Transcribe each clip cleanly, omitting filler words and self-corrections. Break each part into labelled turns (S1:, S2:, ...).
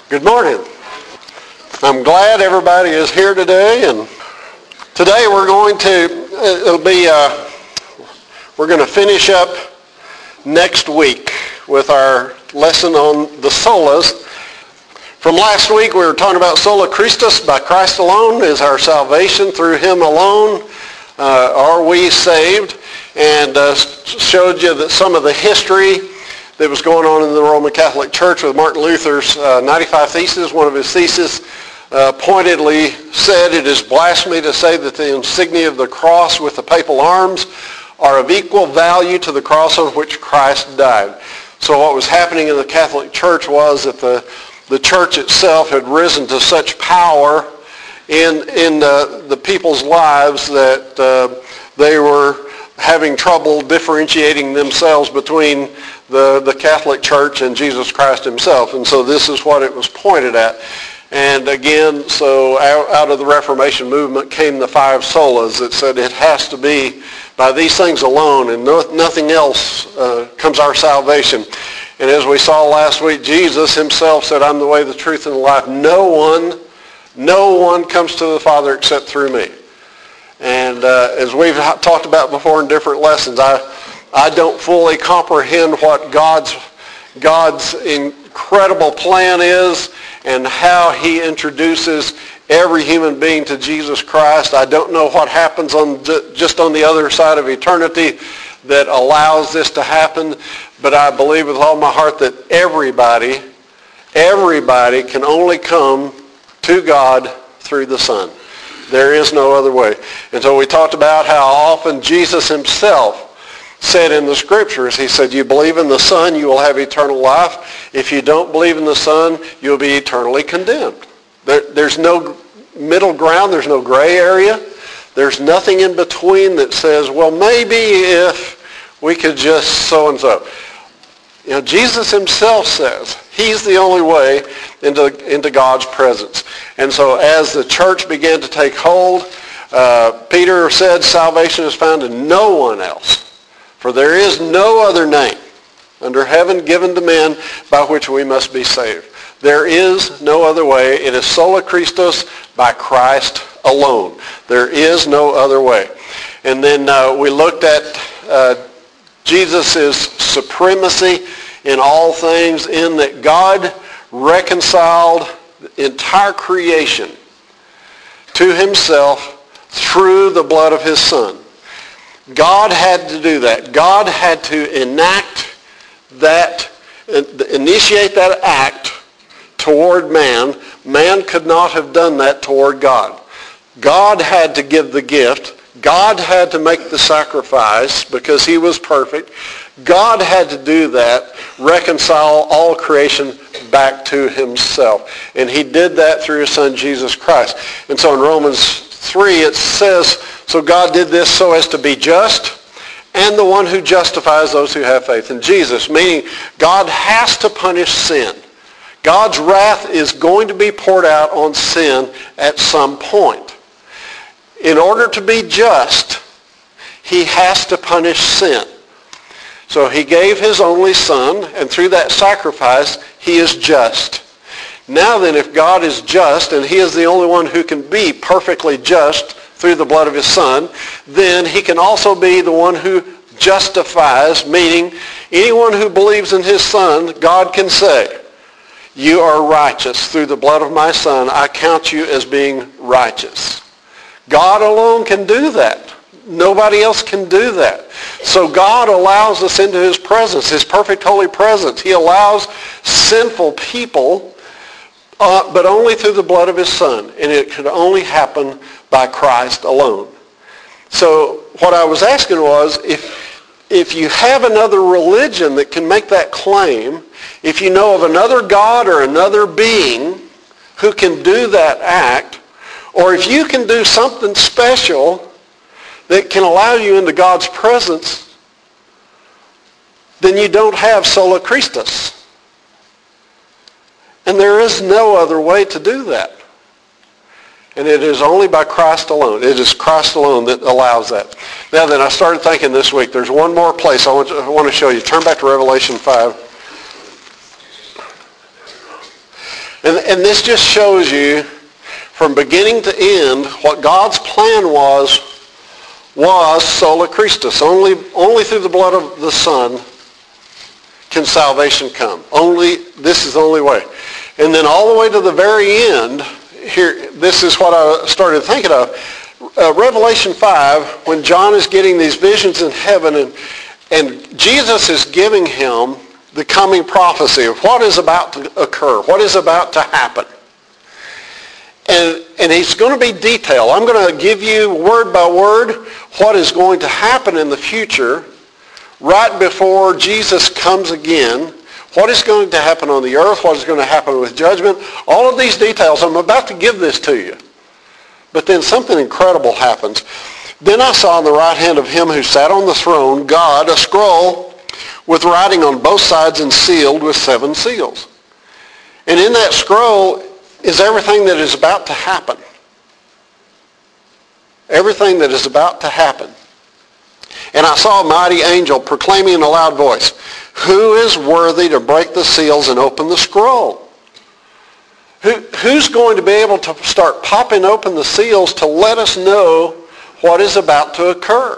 S1: Good morning. I'm glad everybody is here today, and today we're going to finish up next week with our lesson on the solas. From last week we were talking about sola Christus, by Christ alone is our salvation, through him alone are we saved, and showed you that some of the history that was going on in the Roman Catholic Church with Martin Luther's 95 Theses. One of his theses pointedly said, "It is blasphemy to say that the insignia of the cross with the papal arms are of equal value to the cross on which Christ died." So what was happening in the Catholic Church was that the church itself had risen to such power in the people's lives that they were having trouble differentiating themselves between the Catholic Church and Jesus Christ himself. And so this is what it was pointed at. And again, so out of the Reformation movement came the five solas that said it has to be by these things alone, and nothing else comes our salvation. And as we saw last week, Jesus himself said, "I'm the way, the truth, and the life. No one comes to the Father except through me." And as we've talked about before in different lessons, I don't fully comprehend what God's incredible plan is and how he introduces every human being to Jesus Christ. I don't know what happens just on the other side of eternity that allows this to happen, but I believe with all my heart that everybody can only come to God through the Son. There is no other way. And so we talked about how often Jesus himself said in the scriptures, he said, "You believe in the Son, you will have eternal life. If you don't believe in the Son, you'll be eternally condemned." There's no middle ground. There's no gray area. There's nothing in between that says, well, maybe if we could just so-and-so. You know, Jesus himself says he's the only way into God's presence. And so as the church began to take hold, Peter said, "Salvation is found in no one else. For there is no other name under heaven given to men by which we must be saved." There is no other way. It is sola Christus, by Christ alone. There is no other way. And then we looked at Jesus' supremacy in all things, in that God reconciled the entire creation to himself through the blood of his Son. God had to do that. God had to enact that, initiate that act toward man. Man could not have done that toward God. God had to give the gift. God had to make the sacrifice because he was perfect. God had to do that, reconcile all creation back to himself. And he did that through his Son, Jesus Christ. And so in Romans 3 it says, so God did this so as to be just and the one who justifies those who have faith in Jesus. Meaning God has to punish sin. God's wrath is going to be poured out on sin at some point. In order to be just, he has to punish sin. So he gave his only Son, and through that sacrifice, he is just. Now then, if God is just, and he is the only one who can be perfectly just through the blood of his Son, then he can also be the one who justifies, meaning anyone who believes in his Son, God can say, "You are righteous. Through the blood of my Son, I count you as being righteous." God alone can do that. Nobody else can do that. So God allows us into his presence, his perfect holy presence. He allows sinful people, but only through the blood of his Son. And it could only happen by Christ alone. So what I was asking was, if you have another religion that can make that claim, if you know of another God or another being who can do that act, or if you can do something special that can allow you into God's presence, then you don't have sola Christus. And there is no other way to do that. And it is only by Christ alone. It is Christ alone that allows that. Now then, I started thinking this week, there's one more place I want to show you. Turn back to Revelation 5. And this just shows you from beginning to end what God's plan was sola Christus. Only through the blood of the Son can salvation come. This is the only way. And then all the way to the very end, here, this is what I started thinking of. Revelation 5, when John is getting these visions in heaven and Jesus is giving him the coming prophecy of what is about to occur, what is about to happen. And he's going to be detailed. I'm going to give you word by word what is going to happen in the future right before Jesus comes again. What is going to happen on the earth, what is going to happen with judgment. All of these details, I'm about to give this to you. But then something incredible happens. Then I saw on the right hand of him who sat on the throne, God, a scroll with writing on both sides and sealed with 7 seals. And in that scroll is everything that is about to happen. Everything that is about to happen. And I saw a mighty angel proclaiming in a loud voice, who is worthy to break the seals and open the scroll? Who's going to be able to start popping open the seals to let us know what is about to occur?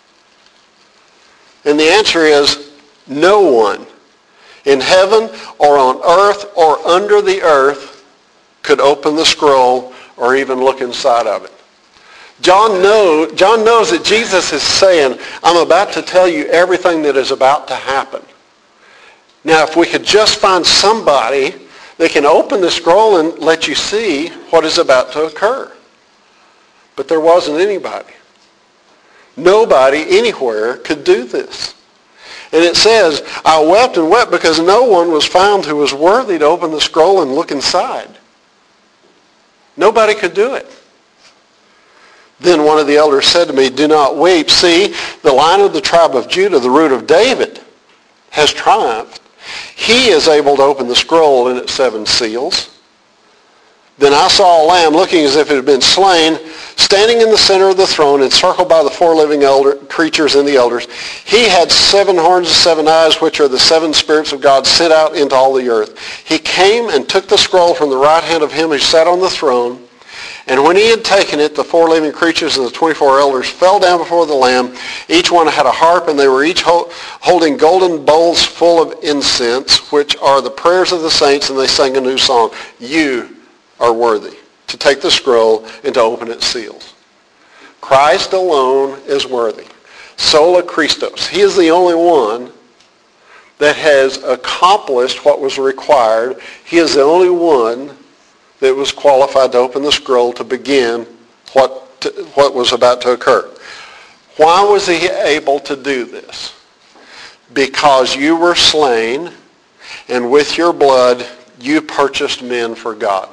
S1: And the answer is no one in heaven or on earth or under the earth could open the scroll or even look inside of it. John knows that Jesus is saying, I'm about to tell you everything that is about to happen. Now, if we could just find somebody that can open the scroll and let you see what is about to occur. But there wasn't anybody. Nobody anywhere could do this. And it says, I wept and wept because no one was found who was worthy to open the scroll and look inside. Nobody could do it. Then one of the elders said to me, do not weep. See, the Lion of the tribe of Judah, the Root of David, has triumphed. He is able to open the scroll and its 7 seals. Then I saw a lamb looking as if it had been slain, standing in the center of the throne, encircled by the 4 living creatures and the elders. He had 7 horns and 7 eyes, which are the 7 spirits of God sent out into all the earth. He came and took the scroll from the right hand of him who sat on the throne. And when he had taken it, the 4 living creatures and the 24 elders fell down before the Lamb. Each one had a harp, and they were each holding golden bowls full of incense, which are the prayers of the saints, and they sang a new song. You are worthy to take the scroll and to open its seals. Christ alone is worthy. Sola Christus. He is the only one that has accomplished what was required. He is the only one that was qualified to open the scroll to begin what was about to occur. Why was he able to do this? Because you were slain, and with your blood you purchased men for God.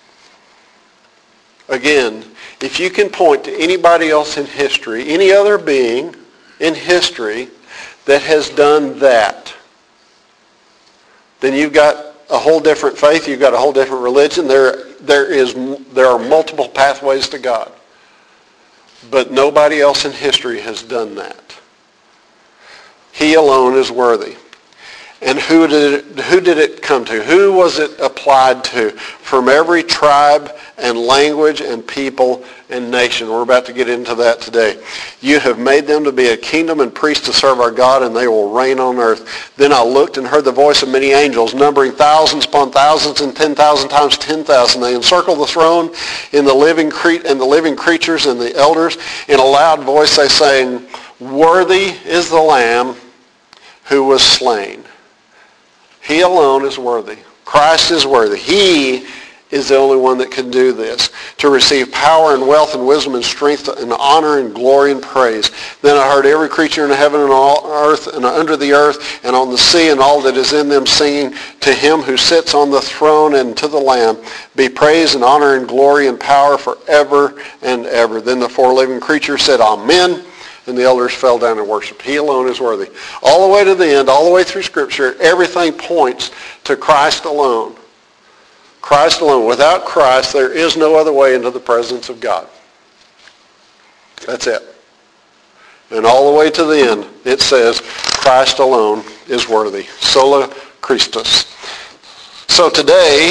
S1: Again, if you can point to anybody else in history, any other being in history that has done that, then you've got a whole different faith. You've got a whole different religion. There are multiple pathways to God. But nobody else in history has done that. He alone is worthy. And who did it come to? Who was it applied to? From every tribe and language and people and nation. We're about to get into that today. You have made them to be a kingdom and priests to serve our God, and they will reign on earth. Then I looked and heard the voice of many angels, numbering thousands upon thousands and 10,000 times 10,000. They encircled the throne and the living creatures and the elders. In a loud voice they sang, worthy is the Lamb who was slain. He alone is worthy. Christ is worthy. He is the only one that can do this, to receive power and wealth and wisdom and strength and honor and glory and praise. Then I heard every creature in heaven and on earth and under the earth and on the sea and all that is in them singing, to him who sits on the throne and to the Lamb be praise and honor and glory and power forever and ever. Then the 4 living creatures said, Amen. And the elders fell down and worshiped. He alone is worthy. All the way to the end, all the way through Scripture, everything points to Christ alone. Christ alone. Without Christ, there is no other way into the presence of God. That's it. And all the way to the end, it says, Christ alone is worthy. Sola Christus. So today,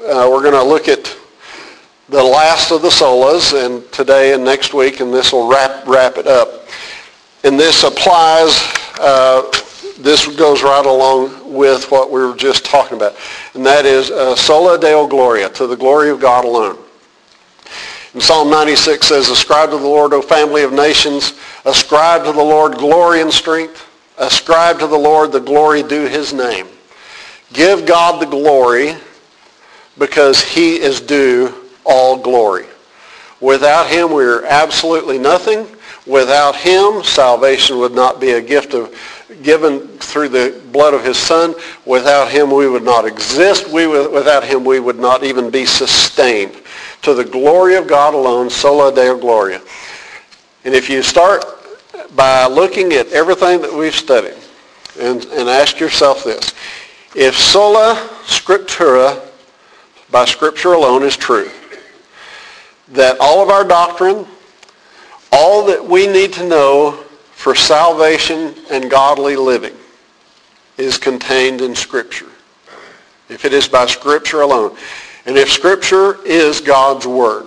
S1: we're going to look at the last of the solas, and today and next week, and this will wrap it up. And this applies, this goes right along with what we were just talking about, and that is sola Deo Gloria, to the glory of God alone. And Psalm 96 says, ascribe to the Lord, O family of nations, ascribe to the Lord glory and strength, ascribe to the Lord the glory due his name. Give God the glory because he is due all glory. Without him, we are absolutely nothing. Without him, salvation would not be a gift given through the blood of his Son. Without him, we would not exist. Without him, we would not even be sustained. To the glory of God alone, sola Deo Gloria. And if you start by looking at everything that we've studied and ask yourself this, if sola scriptura, by Scripture alone, is true, that all of our doctrine, all that we need to know for salvation and godly living is contained in Scripture. If it is by Scripture alone. And if Scripture is God's Word.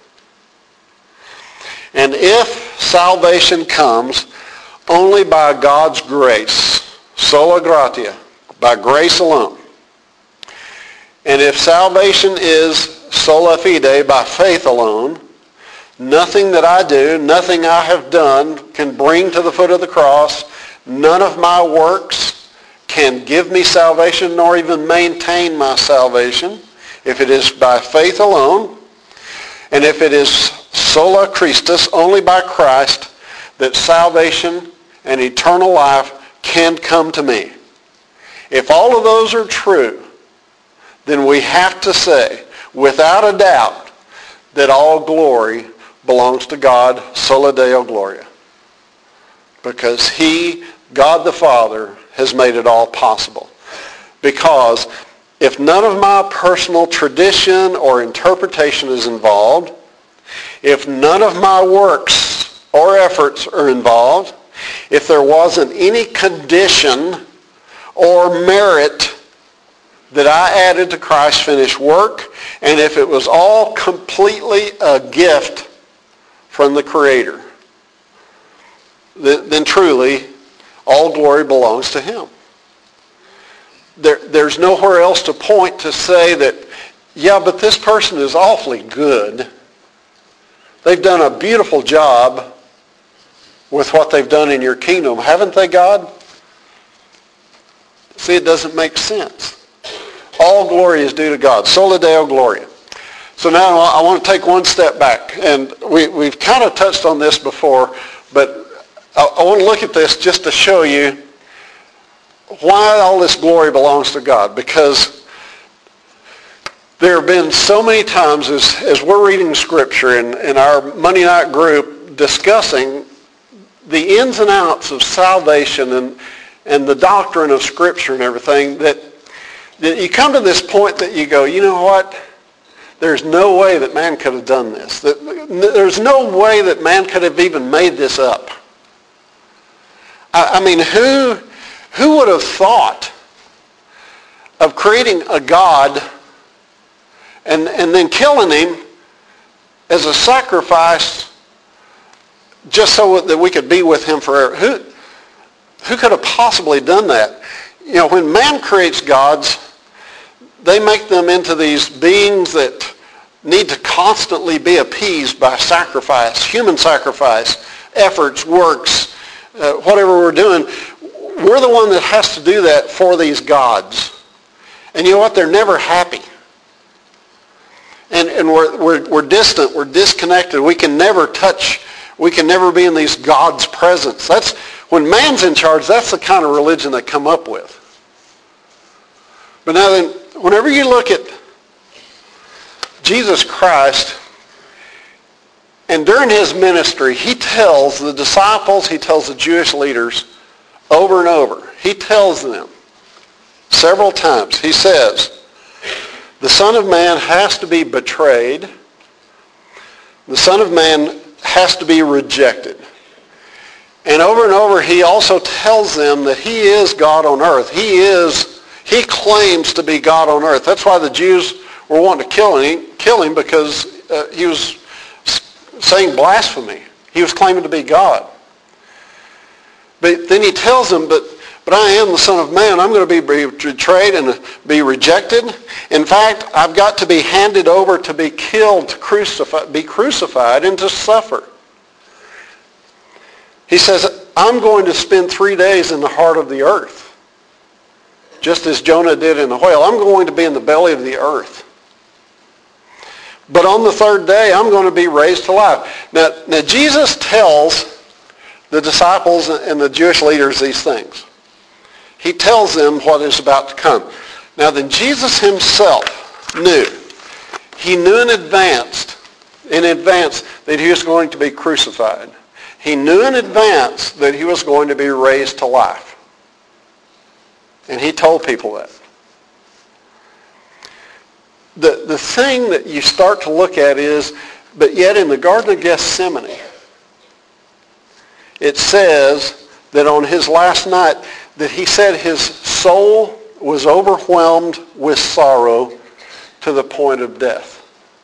S1: And if salvation comes only by God's grace, sola gratia, by grace alone. And if salvation is sola fide, by faith alone, nothing that I do, nothing I have done can bring to the foot of the cross, none of my works can give me salvation nor even maintain my salvation. If it is by faith alone, and if it is sola Christus, only by Christ, that salvation and eternal life can come to me. If all of those are true, then we have to say, without a doubt, that all glory belongs to God, sola Deo Gloria. Because he, God the Father, has made it all possible. Because if none of my personal tradition or interpretation is involved, if none of my works or efforts are involved, if there wasn't any condition or merit that I added to Christ's finished work, and if it was all completely a gift from the Creator, then truly all glory belongs to him. There's nowhere else to point to say that, yeah, but this person is awfully good. They've done a beautiful job with what they've done in your kingdom. Haven't they, God? See, it doesn't make sense. All glory is due to God. Sola Deo Gloria. So now I want to take one step back. And we've kind of touched on this before, but I want to look at this just to show you why all this glory belongs to God. Because there have been so many times as we're reading Scripture in our Monday night group discussing the ins and outs of salvation and the doctrine of Scripture and everything, that you come to this point that you go, you know what? There's no way that man could have done this. There's no way that man could have even made this up. I mean, who would have thought of creating a God and then killing him as a sacrifice just so that we could be with him forever? Who could have possibly done that? You know, when man creates gods, they make them into these beings that need to constantly be appeased by sacrifice, human sacrifice, efforts, works, whatever we're doing. We're the one that has to do that for these gods. And you know what? They're never happy. And we're distant. We're disconnected. We can never touch. We can never be in these gods' presence. That's when man's in charge. That's the kind of religion they come up with. But now then, whenever you look at Jesus Christ, and during his ministry, he tells the disciples, he tells the Jewish leaders over and over. He tells them several times. He says, the Son of Man has to be betrayed. The Son of Man has to be rejected. And over, he also tells them that he is God on earth. He claims to be God on earth. That's why the Jews were wanting to kill him because he was saying blasphemy. He was claiming to be God. But then he tells them, but I am the Son of Man. I'm going to be betrayed and be rejected. In fact, I've got to be handed over to be killed, to be crucified, and to suffer. He says, I'm going to spend 3 days in the heart of the earth, just as Jonah did in the whale. I'm going to be in the belly of the earth. But on the third day, I'm going to be raised to life. Now Jesus tells the disciples and the Jewish leaders these things. He tells them what is about to come. Now then, Jesus himself knew. He knew in advance that he was going to be crucified. He knew in advance that he was going to be raised to life. And he told people that. The thing that you start to look at is, but yet in the Garden of Gethsemane, it says that on his last night, that he said his soul was overwhelmed with sorrow to the point of death.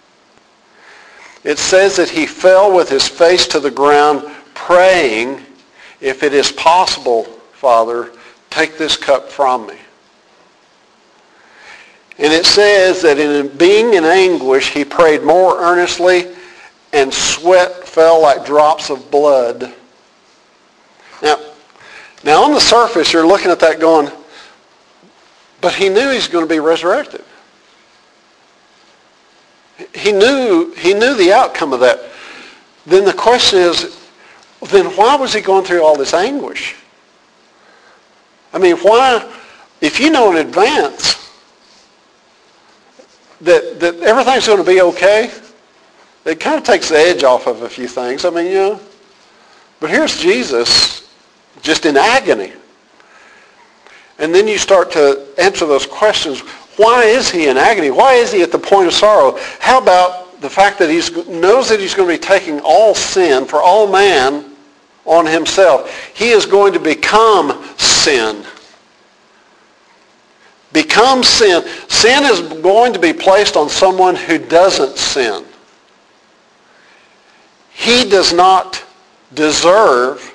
S1: It says that he fell with his face to the ground praying, if it is possible, Father, take this cup from me. And it says that in being in anguish, he prayed more earnestly, and sweat fell like drops of blood. Now on the surface, you're looking at that going, but he knew he's going to be resurrected. He knew the outcome of that. Then the question is, then why was he going through all this anguish? I mean, why, if you know in advance that everything's going to be okay, it kind of takes the edge off of a few things. I mean, you know, but here's Jesus just in agony. And then you start to answer those questions. Why is he in agony? Why is he at the point of sorrow? How about the fact that he knows that he's going to be taking all sin for all man on himself? He is going to become sin. Become sin. Sin is going to be placed on someone who doesn't sin. He does not deserve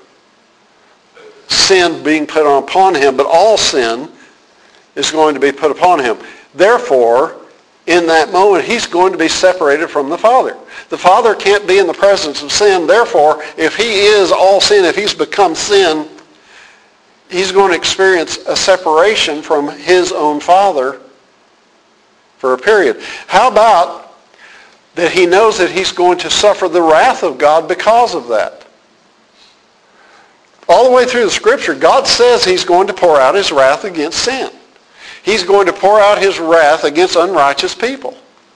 S1: sin being put upon him, but all sin is going to be put upon him. Therefore, in that moment, he's going to be separated from the Father. The Father can't be in the presence of sin. Therefore, if he is all sin, if he's become sin, he's going to experience a separation from his own Father for a period. How about that he knows that he's going to suffer the wrath of God because of that? All the way through the Scripture, God says he's going to pour out his wrath against sin. He's going to pour out his wrath against unrighteous people.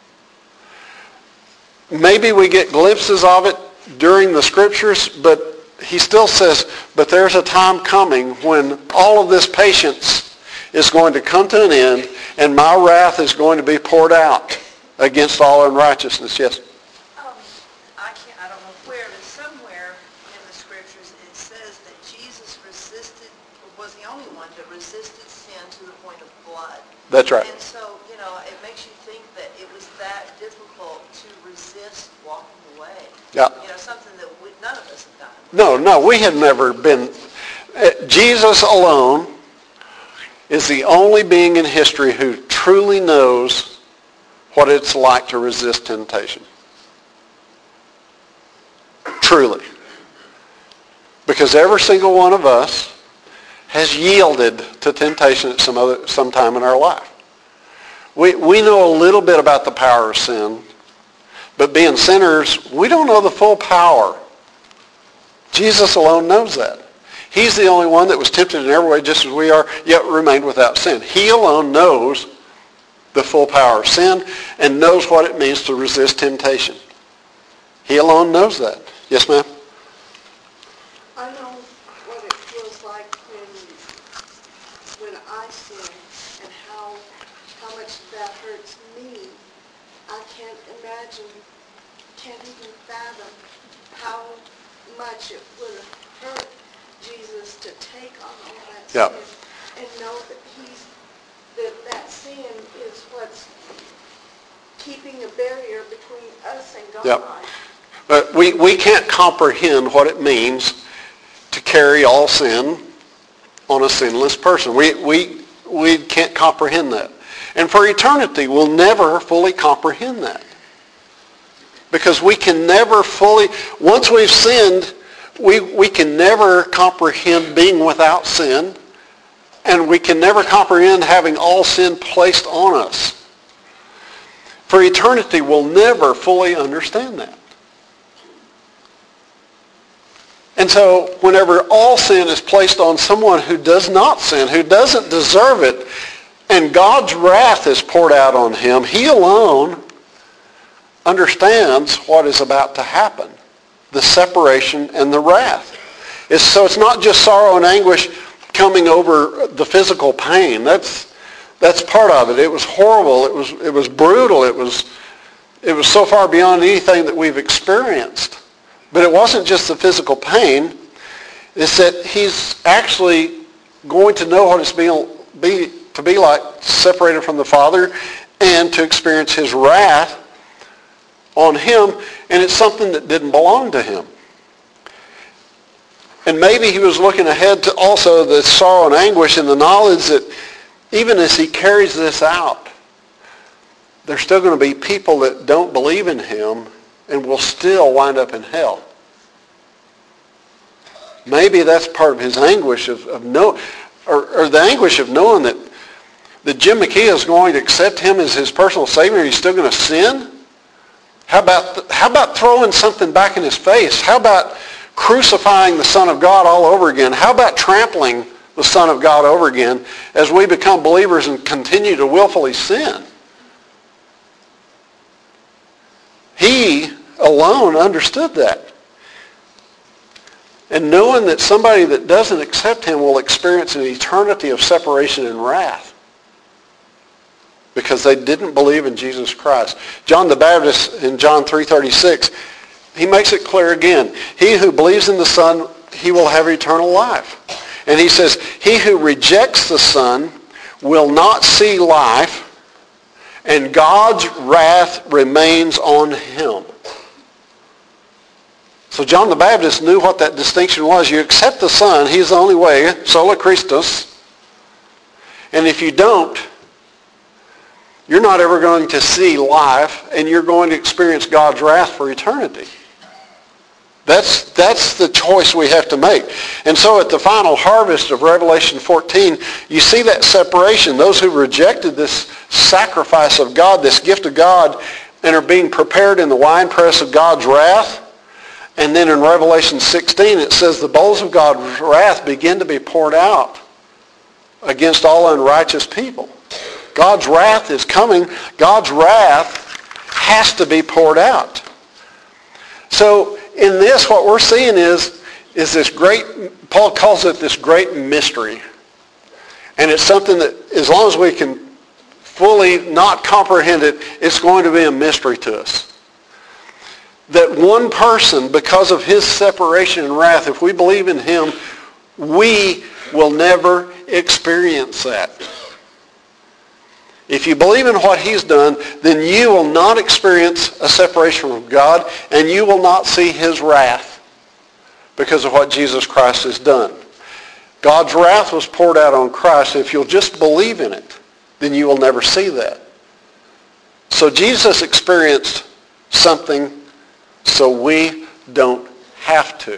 S1: Maybe we get glimpses of it during the Scriptures, but he still says, but there's a time coming when all of this patience is going to come to an end, and my wrath is going to be poured out against all unrighteousness. Yes?
S2: I don't know where, but somewhere in the Scriptures it says that Jesus was the only one that resisted sin to the point of blood.
S1: That's right.
S2: And so, you know, it makes you think that it was that difficult to resist walking away.
S1: Yeah.
S2: You know, something that none of us have done.
S1: No, we have never been. Jesus alone is the only being in history who truly knows what it's like to resist temptation. Truly. Because every single one of us has yielded to temptation at some time in our life. We know a little bit about the power of sin, but being sinners, we don't know the full power. Jesus alone knows that. He's the only one that was tempted in every way just as we are, yet remained without sin. He alone knows the full power of sin and knows what it means to resist temptation. He alone knows that. Yes, ma'am?
S3: I know what it feels like when I sin and how much that hurts me. I can't imagine, can't even fathom how much it would have hurt Jesus to take on all that sin and know that that sin is what's keeping a barrier between us and God.
S1: Yep. But we can't comprehend what it means to carry all sin on a sinless person. We can't comprehend that. And for eternity, we'll never fully comprehend that. Because we can never fully, once we've sinned, we can never comprehend being without sin, and we can never comprehend having all sin placed on us. For eternity, we'll never fully understand that. And so whenever all sin is placed on someone who does not sin, who doesn't deserve it, and God's wrath is poured out on him, he alone understands what is about to happen, the separation and the wrath. So it's not just sorrow and anguish coming over the physical pain. That's part of it. It was horrible. It was brutal. It was so far beyond anything that we've experienced. But it wasn't just the physical pain. It's that he's actually going to know what it's to be like separated from the Father and to experience his wrath on him, and it's something that didn't belong to him. And maybe he was looking ahead to also the sorrow and anguish and the knowledge that even as he carries this out, there's still going to be people that don't believe in him and will still wind up in hell. Maybe that's part of his anguish or the anguish of knowing that Jim McKee is going to accept him as his personal Savior and he's still going to sin. How about throwing something back in his face? How about crucifying the Son of God all over again? How about trampling the Son of God over again as we become believers and continue to willfully sin? He alone understood that. And knowing that somebody that doesn't accept him will experience an eternity of separation and wrath because they didn't believe in Jesus Christ. John the Baptist in John 3:36, he makes it clear again. He who believes in the Son, he will have eternal life. And he says, he who rejects the Son will not see life, and God's wrath remains on him. So John the Baptist knew what that distinction was. You accept the Son, he's the only way, sola Christus. And if you don't, you're not ever going to see life, and you're going to experience God's wrath for eternity. That's the choice we have to make. And so at the final harvest of Revelation 14, you see that separation. Those who rejected this sacrifice of God, this gift of God, and are being prepared in the winepress of God's wrath. And then in Revelation 16, it says the bowls of God's wrath begin to be poured out against all unrighteous people. God's wrath is coming. God's wrath has to be poured out. So in this, what we're seeing is this great, Paul calls it this great mystery. And it's something that as long as we can fully not comprehend it, it's going to be a mystery to us. That one person, because of his separation and wrath, if we believe in him, we will never experience that. If you believe in what he's done, then you will not experience a separation from God, and you will not see his wrath because of what Jesus Christ has done. God's wrath was poured out on Christ. If you'll just believe in it, then you will never see that. So Jesus experienced something so we don't have to.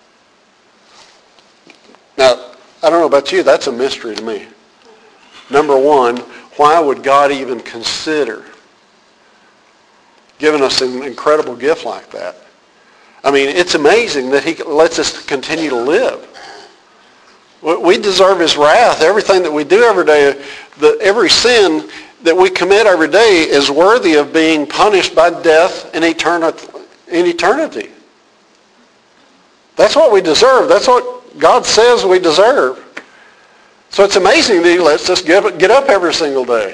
S1: Now, I don't know about you, that's a mystery to me. Number one, why would God even consider giving us an incredible gift like that? I mean, it's amazing that he lets us continue to live. We deserve his wrath. Everything that we do every day, every sin that we commit every day is worthy of being punished by death in eternity. That's what we deserve. That's what God says we deserve. So it's amazing that he lets us get up every single day.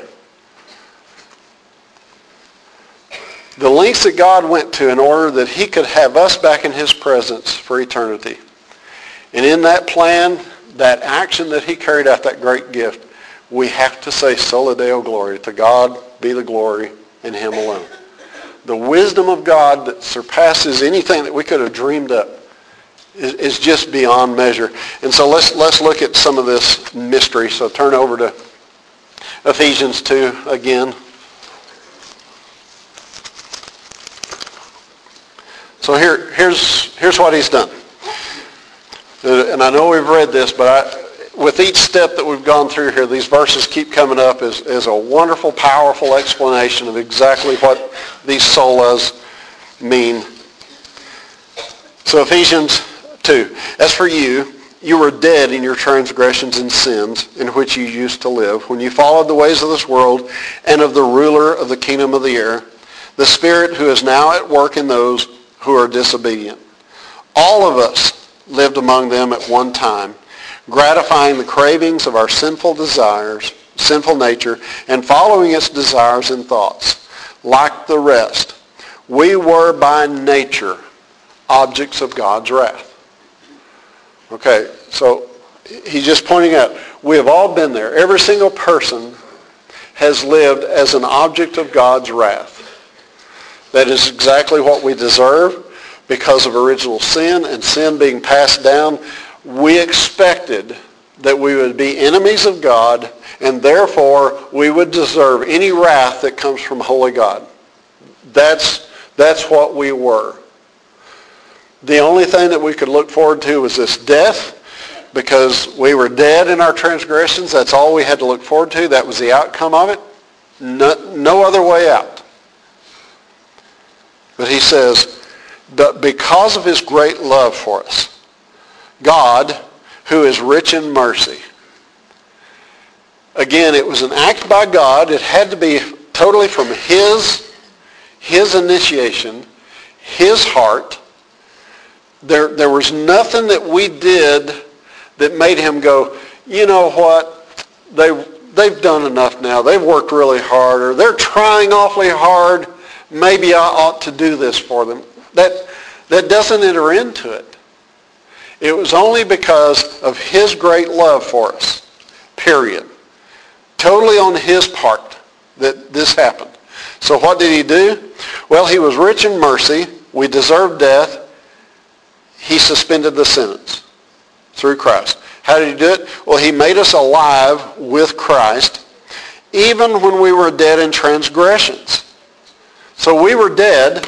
S1: The lengths that God went to in order that he could have us back in his presence for eternity. And in that plan, that action that he carried out, that great gift, we have to say, Sola Deo Gloria. To God be the glory and him alone. The wisdom of God that surpasses anything that we could have dreamed up is just beyond measure. And so let's look at some of this mystery. So turn over to Ephesians 2 again. So here's what he's done. And I know we've read this, but with each step that we've gone through here, these verses keep coming up as a wonderful, powerful explanation of exactly what these solas mean. So Ephesians 2. As for you, you were dead in your transgressions and sins in which you used to live, when you followed the ways of this world and of the ruler of the kingdom of the air, the spirit who is now at work in those who are disobedient. All of us lived among them at one time, gratifying the cravings of our sinful desires, sinful nature, and following its desires and thoughts. Like the rest, we were by nature objects of God's wrath. Okay, so he's just pointing out, we have all been there. Every single person has lived as an object of God's wrath. That is exactly what we deserve because of original sin and sin being passed down. We expected that we would be enemies of God, and therefore we would deserve any wrath that comes from holy God. That's what we were. The only thing that we could look forward to was this death, because we were dead in our transgressions. That's all we had to look forward to. That was the outcome of it. No other way out. But he says, but because of his great love for us, God, who is rich in mercy. Again, it was an act by God. It had to be totally from his initiation, his heart. There was nothing that we did that made him go, you know what, they've done enough now. They've worked really hard, or they're trying awfully hard. Maybe I ought to do this for them. That doesn't enter into it. It was only because of his great love for us, period. Totally on his part that this happened. So what did he do? Well, he was rich in mercy. We deserved death. He suspended the sentence through Christ. How did he do it? Well, he made us alive with Christ, even when we were dead in transgressions. So we were dead.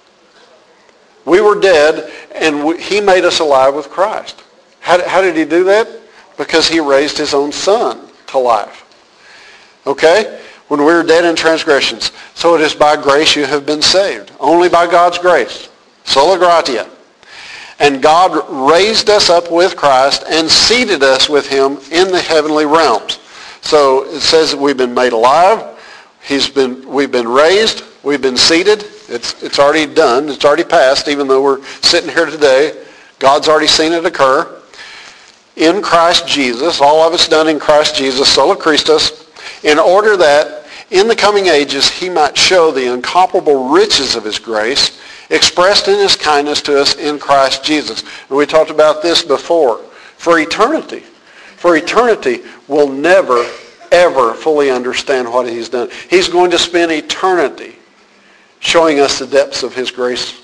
S1: We were dead, and he made us alive with Christ. How did he do that? Because he raised his own son to life. Okay? When we were dead in transgressions. So it is by grace you have been saved. Only by God's grace. Sola gratia. And God raised us up with Christ and seated us with him in the heavenly realms. So it says that we've been made alive. We've been raised. We've been seated. It's already done. It's already passed, even though we're sitting here today. God's already seen it occur. In Christ Jesus, all of it's done in Christ Jesus, sola Christus, in order that in the coming ages he might show the incomparable riches of his grace expressed in his kindness to us in Christ Jesus. And we talked about this before. For eternity, we'll never, ever fully understand what he's done. He's going to spend eternity showing us the depths of his grace.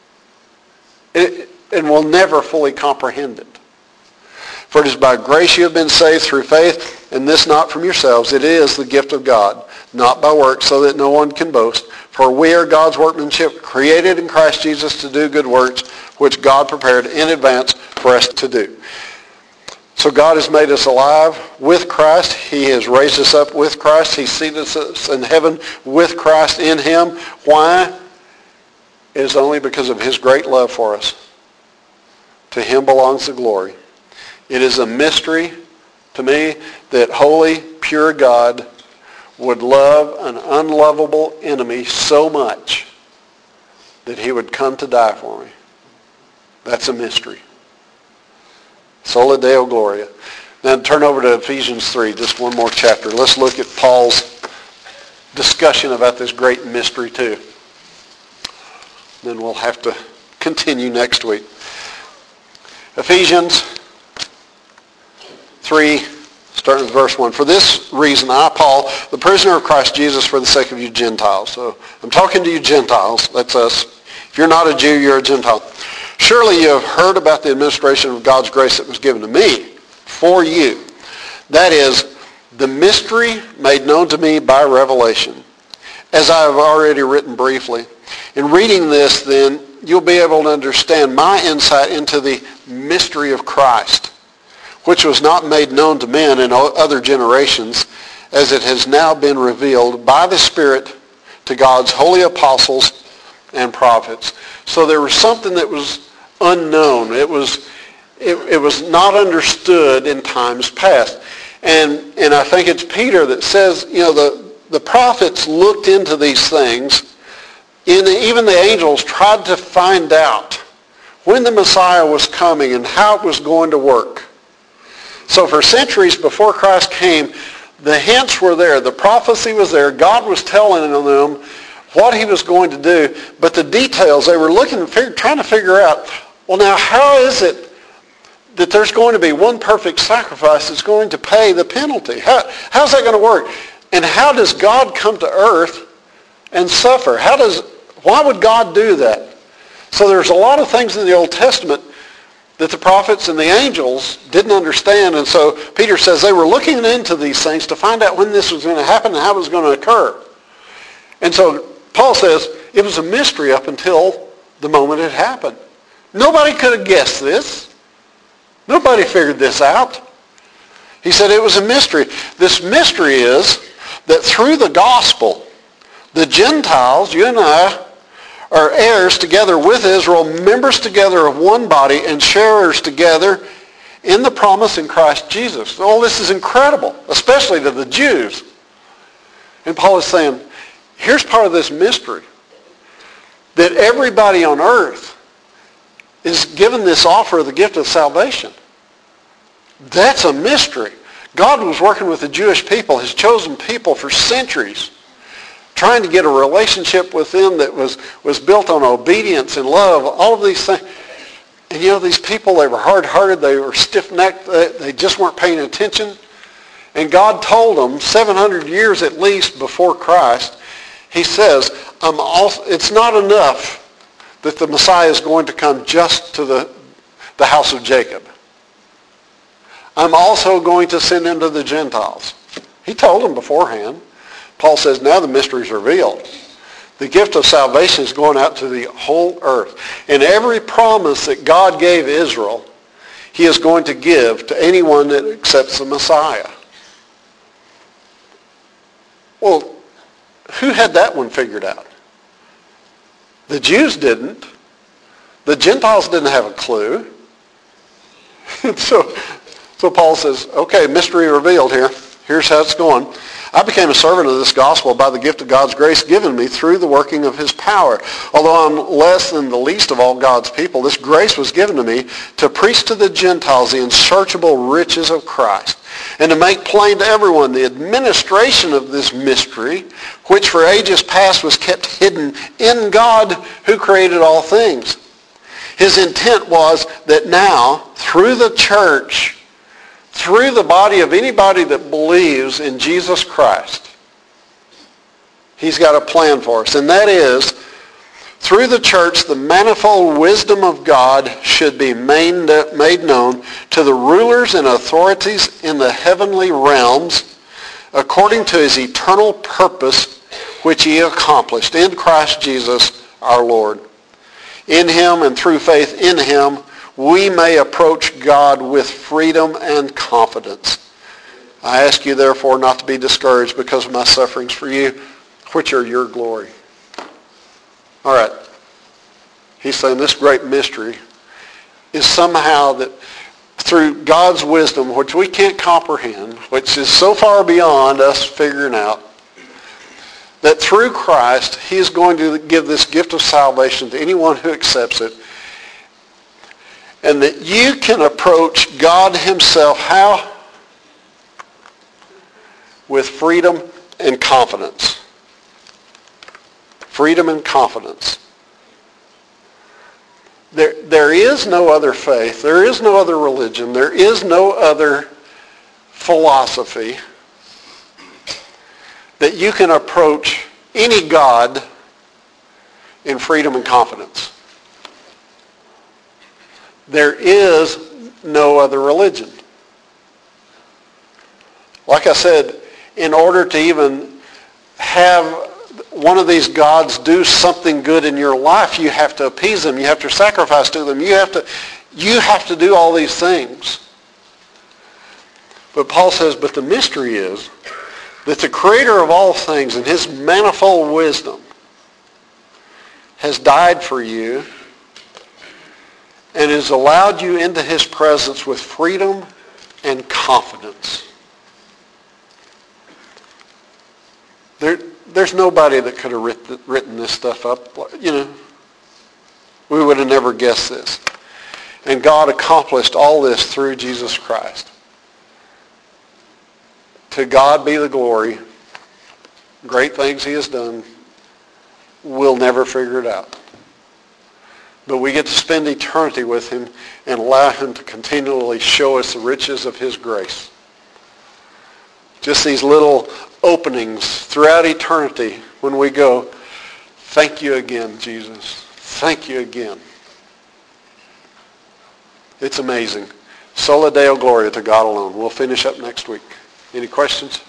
S1: And we'll never fully comprehend it. For it is by grace you have been saved through faith, and this not from yourselves. It is the gift of God, not by works, so that no one can boast. For we are God's workmanship, created in Christ Jesus to do good works, which God prepared in advance for us to do. So God has made us alive with Christ. He has raised us up with Christ. He seated us in heaven with Christ in him. Why? It is only because of his great love for us. To him belongs the glory. It is a mystery to me that holy, pure God would love an unlovable enemy so much that he would come to die for me. That's a mystery. Sola Deo Gloria. Now turn over to Ephesians 3, just one more chapter. Let's look at Paul's discussion about this great mystery too. Then we'll have to continue next week. Ephesians 3, starting with verse 1. For this reason, I, Paul, the prisoner of Christ Jesus, for the sake of you Gentiles. So I'm talking to you Gentiles. That's us. If you're not a Jew, you're a Gentile. Surely you have heard about the administration of God's grace that was given to me for you. That is, the mystery made known to me by revelation, as I have already written briefly. In reading this, then, you'll be able to understand my insight into the mystery of Christ, which was not made known to men in other generations, as it has now been revealed by the Spirit to God's holy apostles and prophets. So there was something that was unknown. It was not understood in times past. And I think it's Peter that says, the prophets looked into these things. Even the angels tried to find out when the Messiah was coming and how it was going to work. So for centuries before Christ came, the hints were there. The prophecy was there. God was telling them what he was going to do. But the details, they were looking, trying to figure out, well, now how is it that there's going to be one perfect sacrifice that's going to pay the penalty? How's that going to work? And how does God come to earth and suffer? Why would God do that? So there's a lot of things in the Old Testament that the prophets and the angels didn't understand. And so Peter says they were looking into these things to find out when this was going to happen and how it was going to occur. And so Paul says it was a mystery up until the moment it happened. Nobody could have guessed this. Nobody figured this out. He said it was a mystery. This mystery is that through the gospel, the Gentiles, you and I, are heirs together with Israel, members together of one body, and sharers together in the promise in Christ Jesus. All this is incredible, especially to the Jews. And Paul is saying, here's part of this mystery, that everybody on earth is given this offer of the gift of salvation. That's a mystery. God was working with the Jewish people, his chosen people, for centuries, trying to get a relationship with them that was built on obedience and love, all of these things. And these people, they were hard-hearted, they were stiff-necked, they just weren't paying attention. And God told them, 700 years at least before Christ, he says, it's not enough that the Messiah is going to come just to the house of Jacob. I'm also going to send him to the Gentiles. He told them beforehand. Paul says, now the mystery is revealed. The gift of salvation is going out to the whole earth. And every promise that God gave Israel, he is going to give to anyone that accepts the Messiah. Well, who had that one figured out? The Jews didn't. The Gentiles didn't have a clue. So Paul says, okay, mystery revealed here. Here's how it's going. I became a servant of this gospel by the gift of God's grace given me through the working of his power. Although I'm less than the least of all God's people, this grace was given to me to preach to the Gentiles the unsearchable riches of Christ, and to make plain to everyone the administration of this mystery, which for ages past was kept hidden in God who created all things. His intent was that now, through the church, through the body of anybody that believes in Jesus Christ, he's got a plan for us. And that is, through the church, the manifold wisdom of God should be made known to the rulers and authorities in the heavenly realms according to his eternal purpose, which he accomplished in Christ Jesus our Lord. In him and through faith in him, we may approach God with freedom and confidence. I ask you, therefore, not to be discouraged because of my sufferings for you, which are your glory. All right. He's saying this great mystery is somehow that through God's wisdom, which we can't comprehend, which is so far beyond us figuring out, that through Christ, he is going to give this gift of salvation to anyone who accepts it. And that you can approach God himself, how? With freedom and confidence. Freedom and confidence. There is no other faith. There is no other religion. There is no other philosophy that you can approach any God in freedom and confidence. There is no other religion. Like I said, in order to even have one of these gods do something good in your life, you have to appease them. You have to sacrifice to them. You have to do all these things. But Paul says, but the mystery is that the creator of all things in his manifold wisdom has died for you and has allowed you into his presence with freedom and confidence. There's nobody that could have written this stuff up. We would have never guessed this. And God accomplished all this through Jesus Christ. To God be the glory. Great things he has done. We'll never figure it out. But we get to spend eternity with him and allow him to continually show us the riches of his grace. Just these little openings throughout eternity when we go, thank you again, Jesus. Thank you again. It's amazing. Sola Deo Gloria to God alone. We'll finish up next week. Any questions?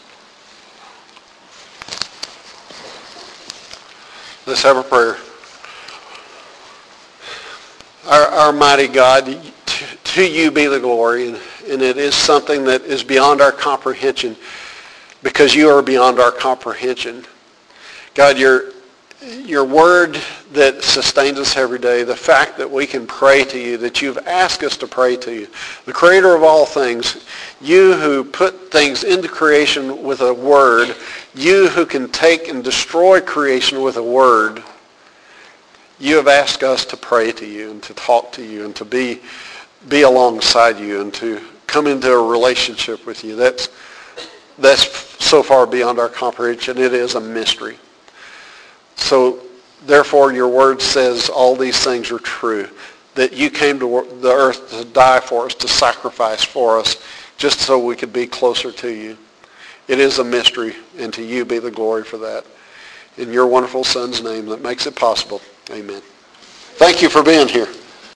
S1: Let's have a prayer. Our mighty God, to you be the glory, and it is something that is beyond our comprehension because you are beyond our comprehension. God, your word that sustains us every day, the fact that we can pray to you, that you've asked us to pray to you, the creator of all things, you who put things into creation with a word, you who can take and destroy creation with a word, you have asked us to pray to you and to talk to you and to be alongside you and to come into a relationship with you. That's so far beyond our comprehension. It is a mystery. So therefore your word says all these things are true, that you came to the earth to die for us, to sacrifice for us, just so we could be closer to you. It is a mystery, and to you be the glory for that. In your wonderful Son's name that makes it possible. Amen. Thank you for being here.